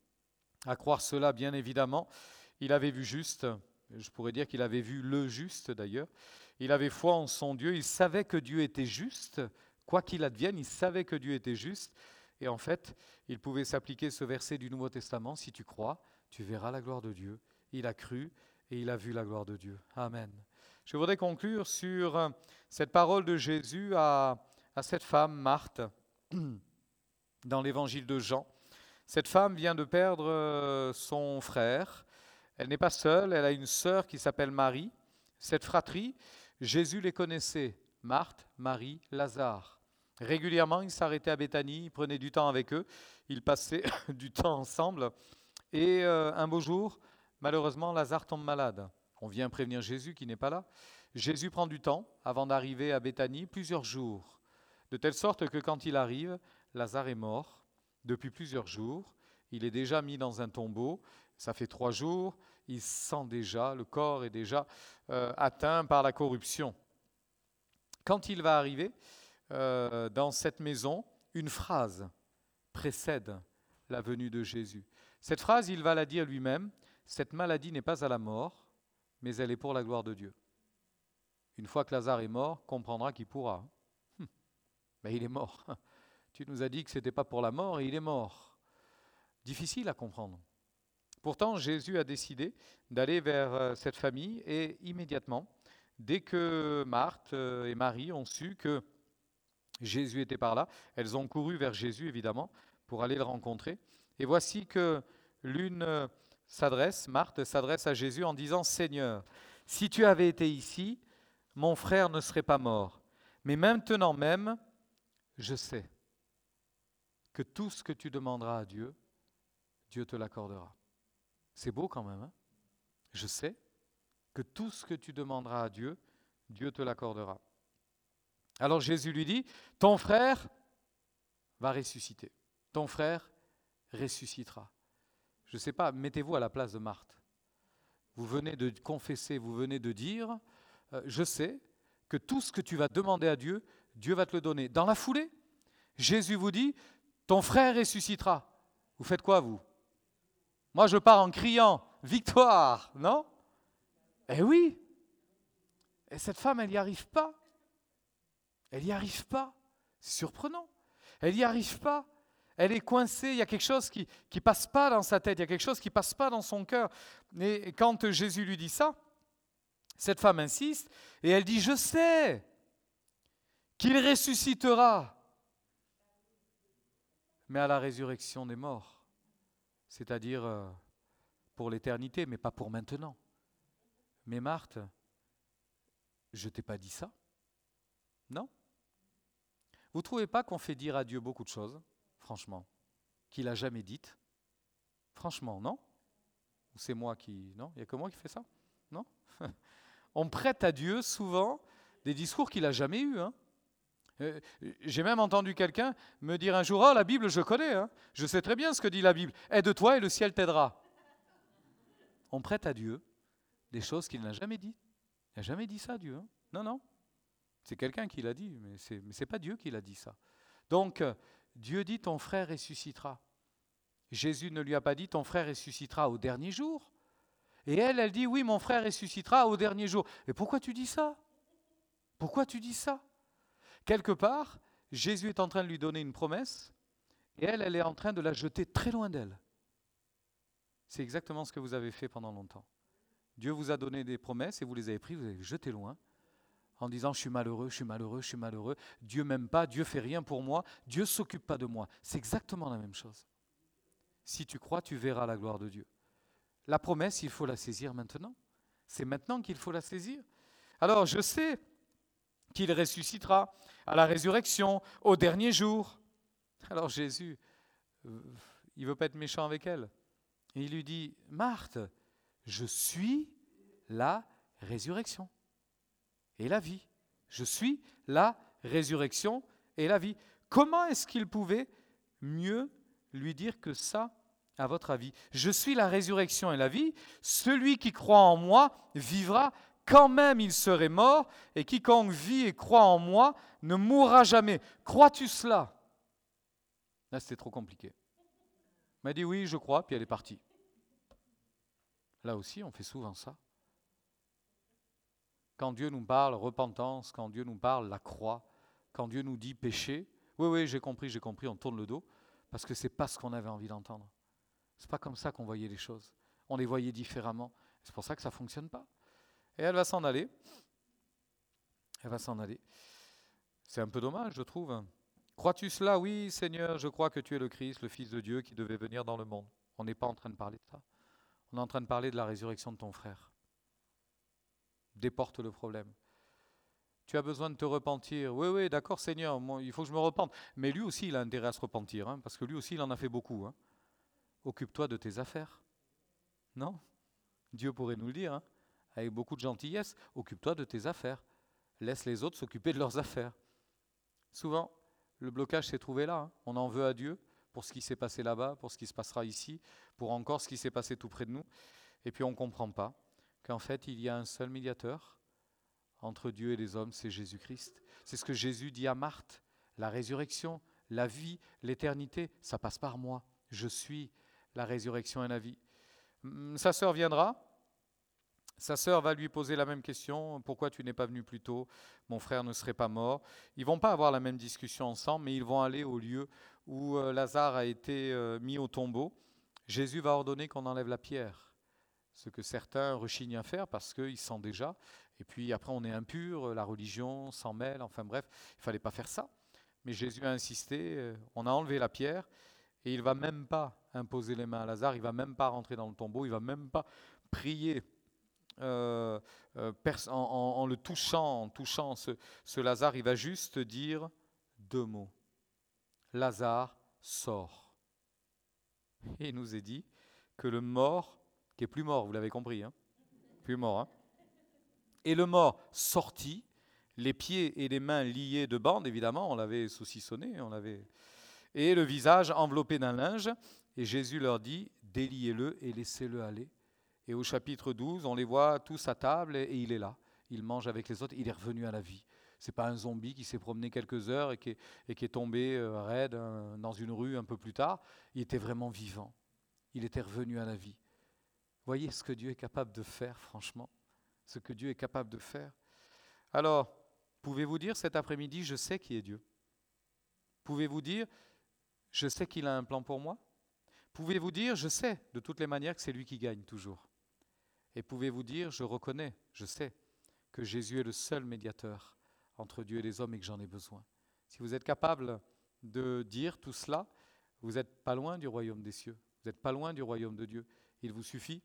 à croire cela, bien évidemment. Il avait vu juste, je pourrais dire qu'il avait vu le juste d'ailleurs, il avait foi en son Dieu, il savait que Dieu était juste, quoi qu'il advienne, il savait que Dieu était juste, et en fait, il pouvait s'appliquer ce verset du Nouveau Testament, si tu crois, tu verras la gloire de Dieu. Il a cru et il a vu la gloire de Dieu. Amen. Je voudrais conclure sur cette parole de Jésus à, à cette femme, Marthe, dans l'évangile de Jean. Cette femme vient de perdre son frère. Elle n'est pas seule, elle a une sœur qui s'appelle Marie. Cette fratrie, Jésus les connaissait, Marthe, Marie, Lazare. Régulièrement, il s'arrêtait à Béthanie, il prenait du temps avec eux, ils passaient du temps ensemble. Et euh, un beau jour, malheureusement, Lazare tombe malade. On vient prévenir Jésus qui n'est pas là. Jésus prend du temps avant d'arriver à Béthanie, plusieurs jours, de telle sorte que quand il arrive, Lazare est mort depuis plusieurs jours. Il est déjà mis dans un tombeau, ça fait trois jours, il sent déjà, le corps est déjà euh, atteint par la corruption. Quand il va arriver euh, dans cette maison, une phrase précède la venue de Jésus. Cette phrase, il va la dire lui-même, cette maladie n'est pas à la mort, mais elle est pour la gloire de Dieu. Une fois que Lazare est mort, comprendra qu'il pourra. Mais il est mort. Tu nous as dit que ce n'était pas pour la mort et il est mort. Difficile à comprendre. Pourtant, Jésus a décidé d'aller vers euh, cette famille et immédiatement, dès que Marthe euh, et Marie ont su que Jésus était par là, elles ont couru vers Jésus, évidemment, pour aller le rencontrer. Et voici que l'une euh, s'adresse, Marthe s'adresse à Jésus en disant « Seigneur, si tu avais été ici, mon frère ne serait pas mort. Mais maintenant même, je sais que tout ce que tu demanderas à Dieu, Dieu te l'accordera. » C'est beau quand même, hein? Je sais que tout ce que tu demanderas à Dieu, Dieu te l'accordera. Alors Jésus lui dit, ton frère va ressusciter. Ton frère ressuscitera. Je ne sais pas, mettez-vous à la place de Marthe. Vous venez de confesser, vous venez de dire, euh, je sais que tout ce que tu vas demander à Dieu, Dieu va te le donner. Dans la foulée, Jésus vous dit, ton frère ressuscitera. Vous faites quoi, vous? Moi, je pars en criant, victoire, non? Eh oui. Et cette femme, elle n'y arrive pas. Elle n'y arrive pas. C'est surprenant. Elle n'y arrive pas. Elle est coincée. Il y a quelque chose qui ne passe pas dans sa tête. Il y a quelque chose qui ne passe pas dans son cœur. Et quand Jésus lui dit ça, cette femme insiste et elle dit, je sais qu'il ressuscitera, mais à la résurrection des morts. C'est-à-dire euh, pour l'éternité, mais pas pour maintenant. Mais Marthe, je ne t'ai pas dit ça? Non? Vous ne trouvez pas qu'on fait dire à Dieu beaucoup de choses, franchement, qu'il n'a jamais dites? Franchement, non? Ou c'est moi qui... Non? Il n'y a que moi qui fais ça? Non? On prête à Dieu souvent des discours qu'il n'a jamais eus. Hein? Euh, j'ai même entendu quelqu'un me dire un jour, « Ah, la Bible, je connais, hein. Je sais très bien ce que dit la Bible. Aide-toi et le ciel t'aidera. » On prête à Dieu des choses qu'il n'a jamais dit. Il n'a jamais dit ça, Dieu. Hein? Non, non. C'est quelqu'un qui l'a dit, mais ce n'est pas Dieu qui l'a dit ça. Donc, euh, Dieu dit, ton frère ressuscitera. Jésus ne lui a pas dit, ton frère ressuscitera au dernier jour. Et elle, elle dit, oui, mon frère ressuscitera au dernier jour. Et pourquoi tu dis ça? Pourquoi tu dis ça? Quelque part, Jésus est en train de lui donner une promesse, et elle, elle est en train de la jeter très loin d'elle. C'est exactement ce que vous avez fait pendant longtemps. Dieu vous a donné des promesses, et vous les avez prises, vous les avez jetées loin, en disant, je suis malheureux, je suis malheureux, je suis malheureux, Dieu m'aime pas, Dieu fait rien pour moi, Dieu s'occupe pas de moi. C'est exactement la même chose. Si tu crois, tu verras la gloire de Dieu. La promesse, il faut la saisir maintenant. C'est maintenant qu'il faut la saisir. Alors, je sais qu'il ressuscitera à la résurrection, au dernier jour. Alors Jésus, euh, il ne veut pas être méchant avec elle. Et il lui dit, Marthe, je suis la résurrection et la vie. Je suis la résurrection et la vie. Comment est-ce qu'il pouvait mieux lui dire que ça, à votre avis? Je suis la résurrection et la vie. Celui qui croit en moi vivra quand même il serait mort, et quiconque vit et croit en moi ne mourra jamais. Crois-tu cela? Là, c'était trop compliqué. Elle m'a dit oui, je crois, puis elle est partie. Là aussi, on fait souvent ça. Quand Dieu nous parle repentance, quand Dieu nous parle la croix, quand Dieu nous dit péché, oui, oui, j'ai compris, j'ai compris, on tourne le dos, parce que ce n'est pas ce qu'on avait envie d'entendre. Ce n'est pas comme ça qu'on voyait les choses. On les voyait différemment. C'est pour ça que ça ne fonctionne pas. Et elle va s'en aller. Elle va s'en aller. C'est un peu dommage, je trouve. Crois-tu cela? Oui, Seigneur, je crois que tu es le Christ, le Fils de Dieu qui devait venir dans le monde. On n'est pas en train de parler de ça. On est en train de parler de la résurrection de ton frère. Déporte le problème. Tu as besoin de te repentir. Oui, oui, d'accord, Seigneur, moi, il faut que je me repente. Mais lui aussi, il a intérêt à se repentir, hein, parce que lui aussi, il en a fait beaucoup. Hein. Occupe-toi de tes affaires. Non? Dieu pourrait nous le dire, hein. Avec beaucoup de gentillesse, occupe-toi de tes affaires. Laisse les autres s'occuper de leurs affaires. Souvent, le blocage s'est trouvé là. Hein. On en veut à Dieu pour ce qui s'est passé là-bas, pour ce qui se passera ici, pour encore ce qui s'est passé tout près de nous. Et puis on ne comprend pas qu'en fait, il y a un seul médiateur entre Dieu et les hommes, c'est Jésus-Christ. C'est ce que Jésus dit à Marthe. La résurrection, la vie, l'éternité, ça passe par moi. Je suis la résurrection et la vie. Sa sœur viendra. Sa sœur va lui poser la même question. Pourquoi tu n'es pas venu plus tôt? Mon frère ne serait pas mort. Ils ne vont pas avoir la même discussion ensemble, mais ils vont aller au lieu où euh, Lazare a été euh, mis au tombeau. Jésus va ordonner qu'on enlève la pierre, ce que certains rechignent à faire parce qu'ils sentent déjà, et puis après on est impur, la religion s'en mêle, enfin bref, il ne fallait pas faire ça. Mais Jésus a insisté, on a enlevé la pierre, et il ne va même pas imposer les mains à Lazare, il ne va même pas rentrer dans le tombeau, il ne va même pas prier euh, euh, pers- en, en- en le touchant, en touchant ce, ce Lazare, il va juste dire deux mots. Lazare sort. Et il nous est dit que le mort, qui est plus mort, vous l'avez compris, hein, plus mort, hein, et le mort sortit, les pieds et les mains liés de bandes, évidemment, on l'avait saucissonné, on l'avait, et le visage enveloppé d'un linge, et Jésus leur dit, déliez-le et laissez-le aller. Et au chapitre douze, on les voit tous à table, et, et il est là, il mange avec les autres, il est revenu à la vie. Ce n'est pas un zombie qui s'est promené quelques heures et qui est, et qui est tombé euh, raide euh, dans une rue un peu plus tard, il était vraiment vivant, il était revenu à la vie. Voyez ce que Dieu est capable de faire, franchement, ce que Dieu est capable de faire. Alors, pouvez-vous dire cet après-midi, je sais qui est Dieu? Pouvez-vous dire, je sais qu'il a un plan pour moi? Pouvez-vous dire, je sais de toutes les manières que c'est lui qui gagne toujours? Et pouvez-vous dire, je reconnais, je sais que Jésus est le seul médiateur entre Dieu et les hommes et que j'en ai besoin? Si vous êtes capable de dire tout cela, vous n'êtes pas loin du royaume des cieux, vous n'êtes pas loin du royaume de Dieu. Il vous suffit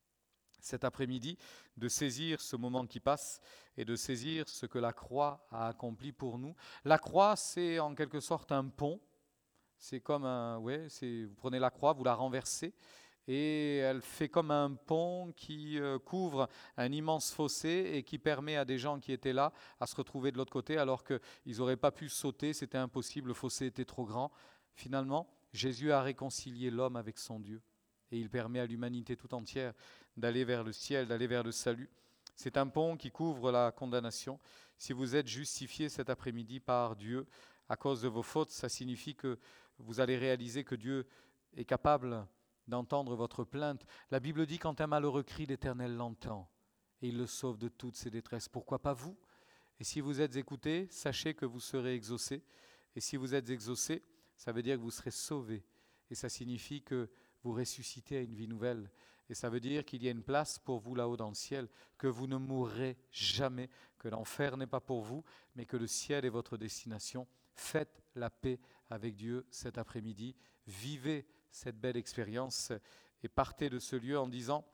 cet après-midi de saisir ce moment qui passe et de saisir ce que la croix a accompli pour nous. La croix, c'est en quelque sorte un pont. C'est comme un, ouais, c'est, vous prenez la croix, vous la renversez et elle fait comme un pont qui euh, couvre un immense fossé et qui permet à des gens qui étaient là à se retrouver de l'autre côté alors qu'ils n'auraient pas pu sauter, c'était impossible, le fossé était trop grand. Finalement, Jésus a réconcilié l'homme avec son Dieu et il permet à l'humanité tout entière d'aller vers le ciel, d'aller vers le salut. C'est un pont qui couvre la condamnation. Si vous êtes justifié cet après-midi par Dieu à cause de vos fautes, ça signifie que vous allez réaliser que Dieu est capable d'entendre votre plainte. La Bible dit, quand un malheureux crie, l'Éternel l'entend et il le sauve de toutes ses détresses. Pourquoi pas vous? Et si vous êtes écouté, sachez que vous serez exaucé. Et si vous êtes exaucé, ça veut dire que vous serez sauvé. Et ça signifie que vous ressuscitez à une vie nouvelle. Et ça veut dire qu'il y a une place pour vous là-haut dans le ciel, que vous ne mourrez jamais, que l'enfer n'est pas pour vous, mais que le ciel est votre destination. Faites la paix avec Dieu cet après-midi. Vivez cette belle expérience et partez de ce lieu en disant,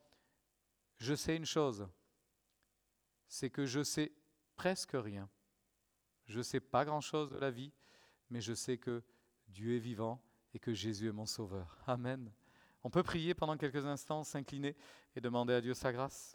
je sais une chose, c'est que je sais presque rien. Je ne sais pas grand-chose de la vie, mais je sais que Dieu est vivant et que Jésus est mon sauveur. Amen. On peut prier pendant quelques instants, s'incliner et demander à Dieu sa grâce.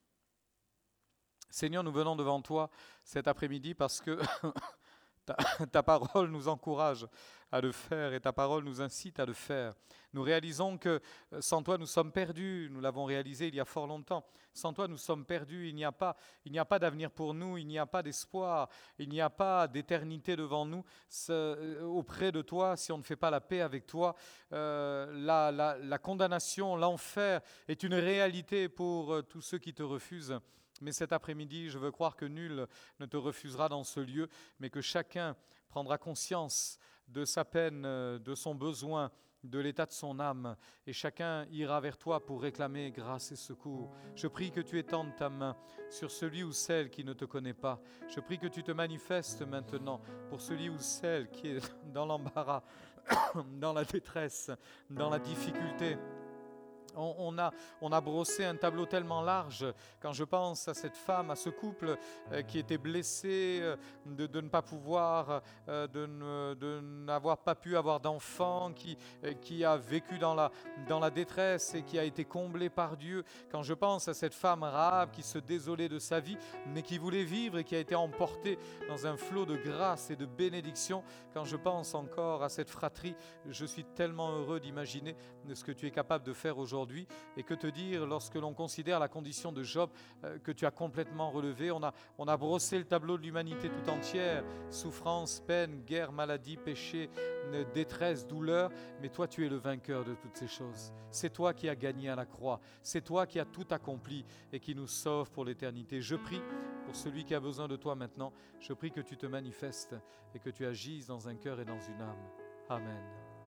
Seigneur, nous venons devant toi cet après-midi parce que ta, ta parole nous encourage à le faire et ta parole nous incite à le faire. Nous réalisons que sans toi nous sommes perdus, nous l'avons réalisé il y a fort longtemps. Sans toi nous sommes perdus, il n'y a pas, il n'y a pas d'avenir pour nous, il n'y a pas d'espoir, il n'y a pas d'éternité devant nous. Ce, auprès de toi, si on ne fait pas la paix avec toi, euh, la, la, la condamnation, l'enfer est une réalité pour euh, tous ceux qui te refusent. Mais cet après-midi, je veux croire que nul ne te refusera dans ce lieu, mais que chacun prendra conscience de sa peine, de son besoin, de l'état de son âme, et chacun ira vers toi pour réclamer grâce et secours. Je prie que tu étendes ta main sur celui ou celle qui ne te connaît pas. Je prie que tu te manifestes maintenant pour celui ou celle qui est dans l'embarras, dans la détresse, dans la difficulté. On, on, a, on a brossé un tableau tellement large quand je pense à cette femme, à ce couple euh, qui était blessé euh, de, de ne pas pouvoir, euh, de, ne, de n'avoir pas pu avoir d'enfant, qui, euh, qui a vécu dans la, dans la détresse et qui a été comblé par Dieu. Quand je pense à cette femme Rahab qui se désolait de sa vie, mais qui voulait vivre et qui a été emportée dans un flot de grâce et de bénédiction, quand je pense encore à cette fratrie, je suis tellement heureux d'imaginer ce que tu es capable de faire aujourd'hui. Et que te dire lorsque l'on considère la condition de Job euh, que tu as complètement relevé. On a, on a brossé le tableau de l'humanité tout entière, souffrance, peine, guerre, maladie, péché, détresse, douleur, mais toi tu es le vainqueur de toutes ces choses. C'est toi qui as gagné à la croix, c'est toi qui as tout accompli et qui nous sauve pour l'éternité. Je prie pour celui qui a besoin de toi maintenant, je prie que tu te manifestes et que tu agisses dans un cœur et dans une âme. Amen.